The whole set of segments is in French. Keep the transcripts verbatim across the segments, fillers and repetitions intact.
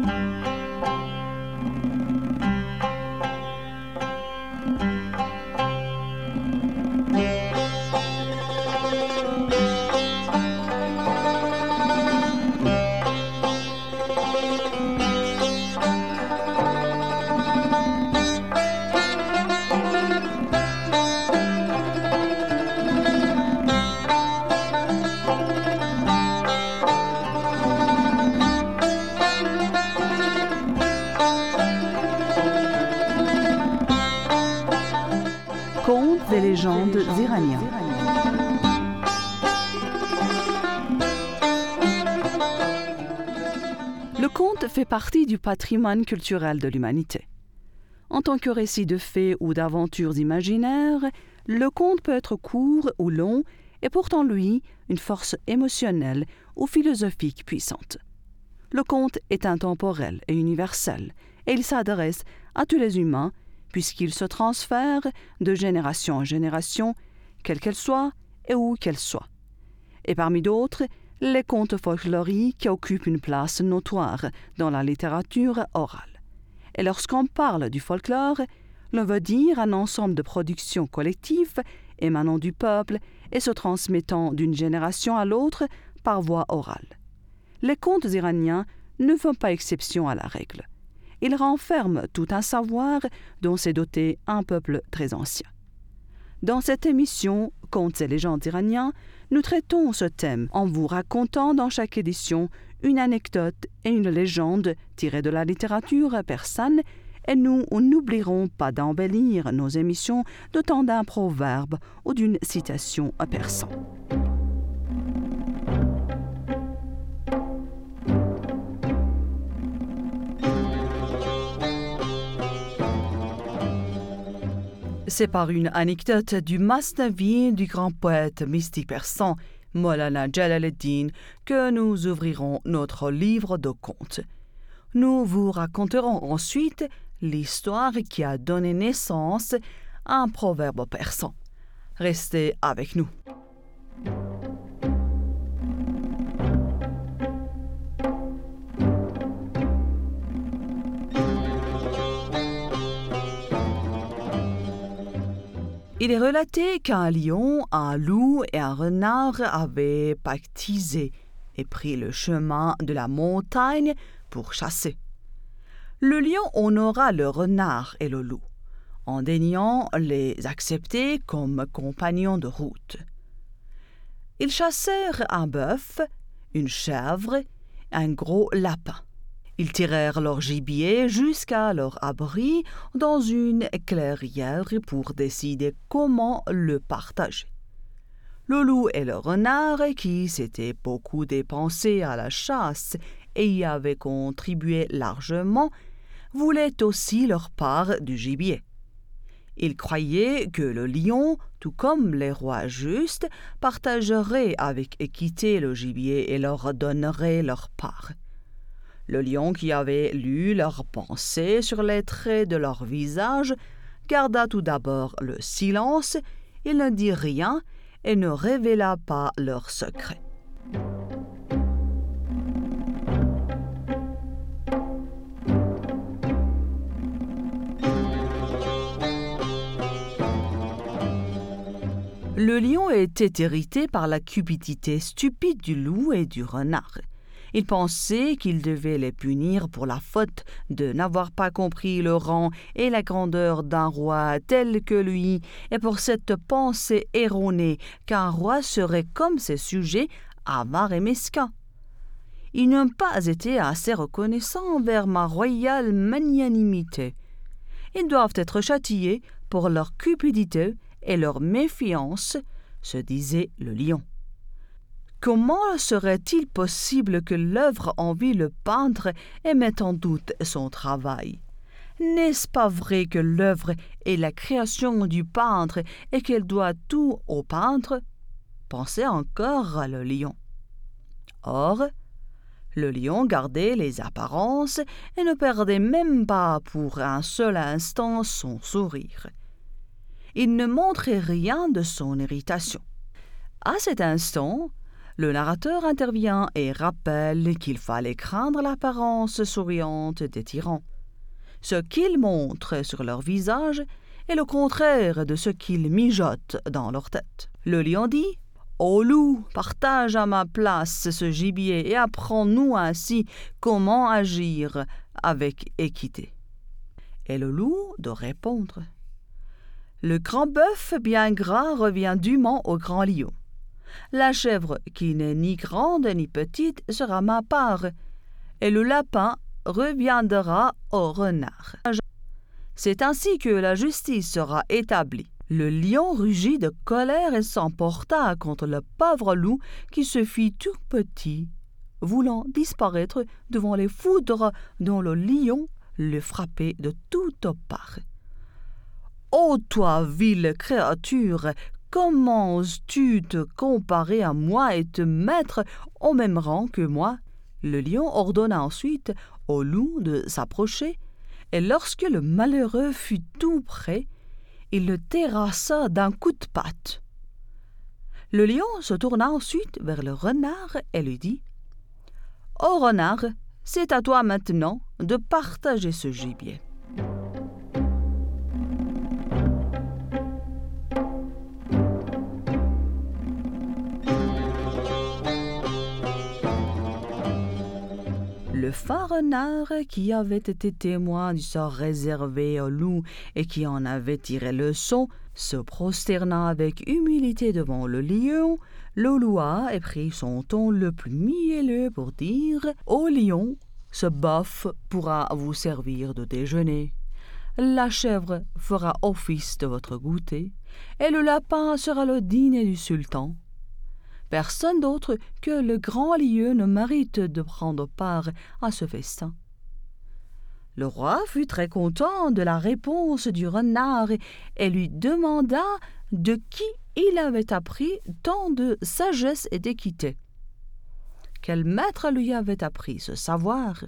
Contes et légendes iraniens. Le conte fait partie du patrimoine culturel de l'humanité. En tant que récit de faits ou d'aventures imaginaires, le conte peut être court ou long et pourtant, lui, une force émotionnelle ou philosophique puissante. Le conte est intemporel et universel, et il s'adresse à tous les humains puisqu'il se transfère de génération en génération, quelle qu'elle soit et où qu'elle soit. Et parmi d'autres, les contes folkloriques occupent une place notoire dans la littérature orale. Et lorsqu'on parle du folklore, l'on veut dire un ensemble de productions collectives émanant du peuple et se transmettant d'une génération à l'autre par voie orale. Les contes iraniens ne font pas exception à la règle. Ils renferment tout un savoir dont s'est doté un peuple très ancien. Dans cette émission « Contes et légendes iraniens », nous traitons ce thème en vous racontant dans chaque édition une anecdote et une légende tirées de la littérature persane, et nous n'oublierons pas d'embellir nos émissions d'autant d'un proverbe ou d'une citation persane. C'est par une anecdote du Masnavi du grand poète mystique persan Maulana Jalal-ed-Din que nous ouvrirons notre livre de contes. Nous vous raconterons ensuite l'histoire qui a donné naissance à un proverbe persan. Restez avec nous. Il est relaté qu'un lion, un loup et un renard avaient pactisé et pris le chemin de la montagne pour chasser. Le lion honora le renard et le loup, en daignant les accepter comme compagnons de route. Ils chassèrent un bœuf, une chèvre et un gros lapin. Ils tirèrent leur gibier jusqu'à leur abri dans une clairière pour décider comment le partager. Le loup et le renard, qui s'étaient beaucoup dépensés à la chasse et y avaient contribué largement, voulaient aussi leur part du gibier. Ils croyaient que le lion, tout comme les rois justes, partagerait avec équité le gibier et leur donnerait leur part. Le lion, qui avait lu leurs pensées sur les traits de leur visage, garda tout d'abord le silence, il ne dit rien et ne révéla pas leur secret. Le lion était irrité par la cupidité stupide du loup et du renard. Il pensait qu'il devait les punir pour la faute de n'avoir pas compris le rang et la grandeur d'un roi tel que lui, et pour cette pensée erronée qu'un roi serait comme ses sujets, avare et mesquin. Ils n'ont pas été assez reconnaissants envers ma royale magnanimité. Ils doivent être châtiés pour leur cupidité et leur méfiance, se disait le lion. Comment serait-il possible que l'œuvre envie le peintre et mette en doute son travail? N'est-ce pas vrai que l'œuvre est la création du peintre et qu'elle doit tout au peintre? Pensait encore le lion. Or, le lion gardait les apparences et ne perdait même pas pour un seul instant son sourire. Il ne montrait rien de son irritation. À cet instant, Le narrateur intervient et rappelle qu'il fallait craindre l'apparence souriante des tyrans. Ce qu'ils montrent sur leur visage est le contraire de ce qu'ils mijotent dans leur tête. Le lion dit « Ô loup, partage à ma place ce gibier et apprends-nous ainsi comment agir avec équité. » Et le loup de répondre « Le grand bœuf bien gras revient dûment au grand lion. La chèvre, qui n'est ni grande ni petite, sera ma part, et le lapin reviendra au renard. C'est ainsi que la justice sera établie. » Le lion rugit de colère et s'emporta contre le pauvre loup qui se fit tout petit, voulant disparaître devant les foudres dont le lion le frappait de toutes parts. « Ô toi, vile créature, comment oses-tu te comparer à moi et te mettre au même rang que moi ?» Le lion ordonna ensuite au loup de s'approcher, et lorsque le malheureux fut tout près, il le terrassa d'un coup de patte. Le lion se tourna ensuite vers le renard et lui dit « Ô renard, c'est à toi maintenant de partager ce gibier. » Le fin renard, qui avait été témoin du sort réservé au loup et qui en avait tiré leçon, se prosterna avec humilité devant le lion, le loua et prit son ton le plus mielleux pour dire « Ô lion, ce bœuf pourra vous servir de déjeuner. La chèvre fera office de votre goûter, et le lapin sera le dîner du sultan. Personne d'autre que le grand lieu ne mérite de prendre part à ce festin. » Le roi fut très content de la réponse du renard et lui demanda de qui il avait appris tant de sagesse et d'équité. Quel maître lui avait appris ce savoir?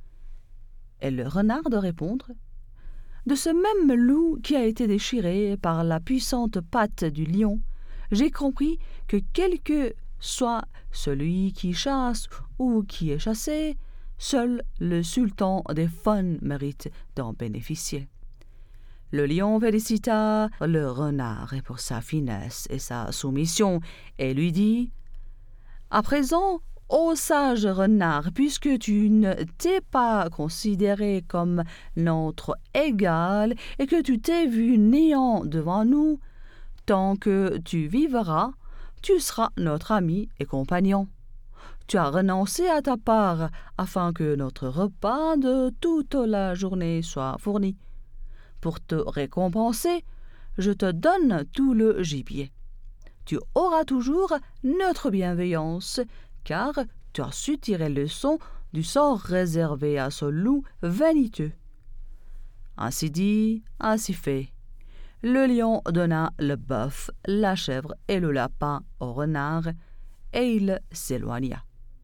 Et le renard de répondre « De ce même loup qui a été déchiré par la puissante patte du lion, j'ai compris que quel que soit celui qui chasse ou qui est chassé, seul le sultan des faunes mérite d'en bénéficier. » Le lion félicita le renard pour sa finesse et sa soumission et lui dit « À présent, ô sage renard, puisque tu ne t'es pas considéré comme notre égal et que tu t'es vu néant devant nous, tant que tu vivras, tu seras notre ami et compagnon. Tu as renoncé à ta part afin que notre repas de toute la journée soit fourni. Pour te récompenser, je te donne tout le gibier. Tu auras toujours notre bienveillance, car tu as su tirer leçon du sort réservé à ce loup vaniteux. » Ainsi dit, ainsi fait. Le lion donna le bœuf, la chèvre et le lapin au renard, et il s'éloigna.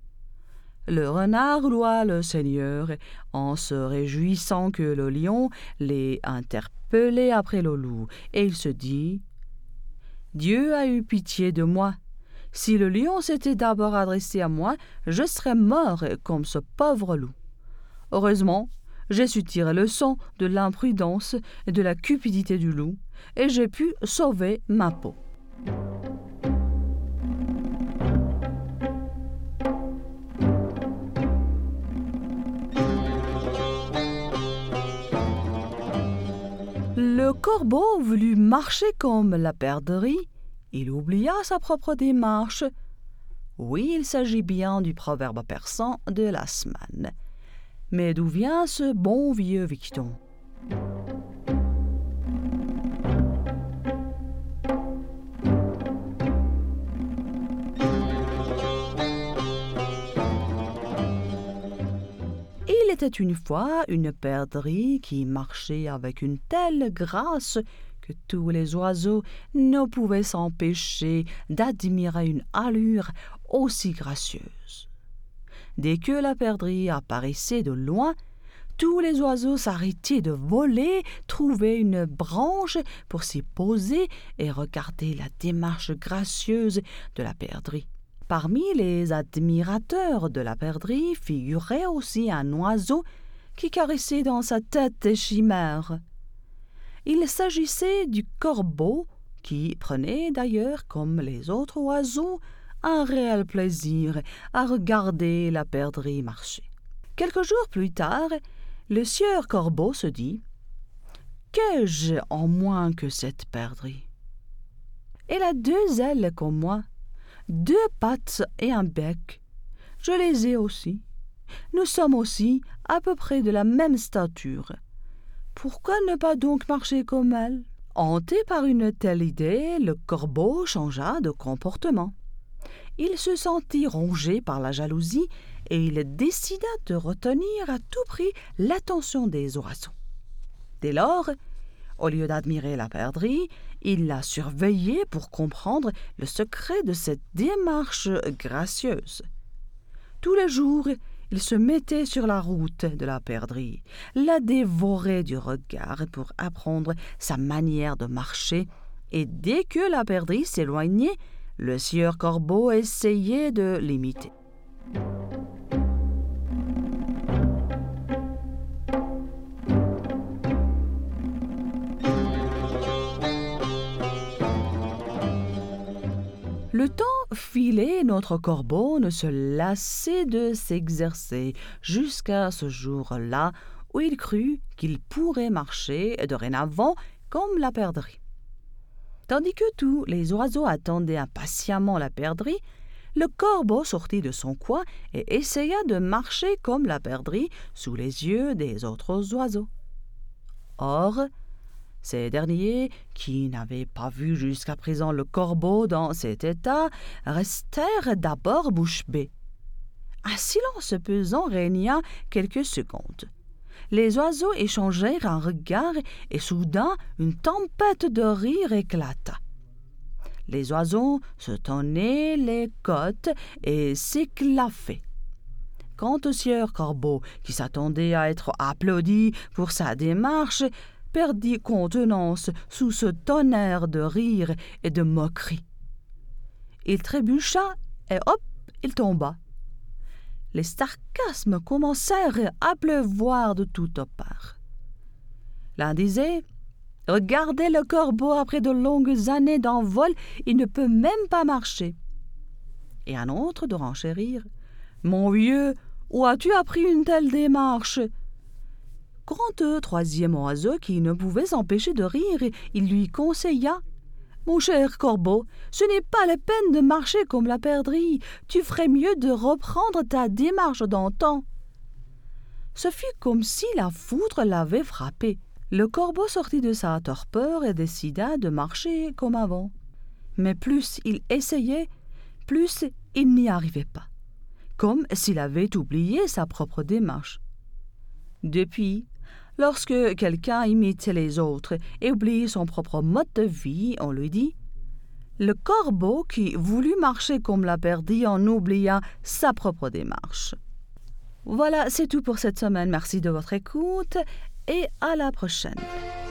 Le renard loua le Seigneur en se réjouissant que le lion l'ait interpellé après le loup, et il se dit « Dieu a eu pitié de moi. Si le lion s'était d'abord adressé à moi, je serais mort comme ce pauvre loup. Heureusement, j'ai su tirer leçon de l'imprudence et de la cupidité du loup, et j'ai pu sauver ma peau. » Le corbeau voulut marcher comme la perdrix. Il oublia sa propre démarche. Oui, il s'agit bien du proverbe persan de la semaine. Mais d'où vient ce bon vieux dicton? Il était une fois une perdrix qui marchait avec une telle grâce que tous les oiseaux ne pouvaient s'empêcher d'admirer une allure aussi gracieuse. Dès que la perdrix apparaissait de loin, tous les oiseaux s'arrêtaient de voler, trouvaient une branche pour s'y poser et regarder la démarche gracieuse de la perdrix. Parmi les admirateurs de la perdrix figurait aussi un oiseau qui caressait dans sa tête des chimères. Il s'agissait du corbeau qui prenait d'ailleurs, comme les autres oiseaux, un réel plaisir à regarder la perdrix marcher. Quelques jours plus tard, le sieur corbeau se dit « Qu'ai-je en moins que cette perdrix? Elle a deux ailes comme moi, deux pattes et un bec. Je les ai aussi. Nous sommes aussi à peu près de la même stature. Pourquoi ne pas donc marcher comme elle ?» Hanté par une telle idée, le corbeau changea de comportement. Il se sentit rongé par la jalousie et il décida de retenir à tout prix l'attention des oiseaux. Dès lors, au lieu d'admirer la perdrix, il la surveillait pour comprendre le secret de cette démarche gracieuse. Tous les jours, il se mettait sur la route de la perdrix, la dévorait du regard pour apprendre sa manière de marcher, et dès que la perdrix s'éloignait, le sieur corbeau essayait de l'imiter. Le temps filait, notre corbeau ne se lassait de s'exercer jusqu'à ce jour-là où il crut qu'il pourrait marcher dorénavant comme la perdrix. Tandis que tous les oiseaux attendaient impatiemment la perdrix, le corbeau sortit de son coin et essaya de marcher comme la perdrix sous les yeux des autres oiseaux. Or, ces derniers, qui n'avaient pas vu jusqu'à présent le corbeau dans cet état, restèrent d'abord bouche bée. Un silence pesant régna quelques secondes. Les oiseaux échangèrent un regard et soudain une tempête de rire éclata. Les oiseaux se tenaient les côtes et s'éclaffaient. Quant au sieur corbeau, qui s'attendait à être applaudi pour sa démarche, perdit contenance sous ce tonnerre de rire et de moquerie. Il trébucha et hop, il tomba. Les sarcasmes commencèrent à pleuvoir de toutes parts. L'un disait « Regardez le corbeau après de longues années d'envol, il ne peut même pas marcher. » Et un autre de renchérir « Mon vieux, où as-tu appris une telle démarche ?» Quant au troisième oiseau qui ne pouvait s'empêcher de rire, il lui conseilla « Mon cher corbeau, ce n'est pas la peine de marcher comme la perdrix, tu ferais mieux de reprendre ta démarche d'antan. » Ce fut comme si la foudre l'avait frappé. Le corbeau sortit de sa torpeur et décida de marcher comme avant. Mais plus il essayait, plus il n'y arrivait pas, comme s'il avait oublié sa propre démarche. Depuis, lorsque quelqu'un imite les autres et oublie son propre mode de vie, on lui dit « Le corbeau qui voulut marcher comme la perdrix en oublia sa propre démarche. » Voilà, c'est tout pour cette semaine. Merci de votre écoute et à la prochaine.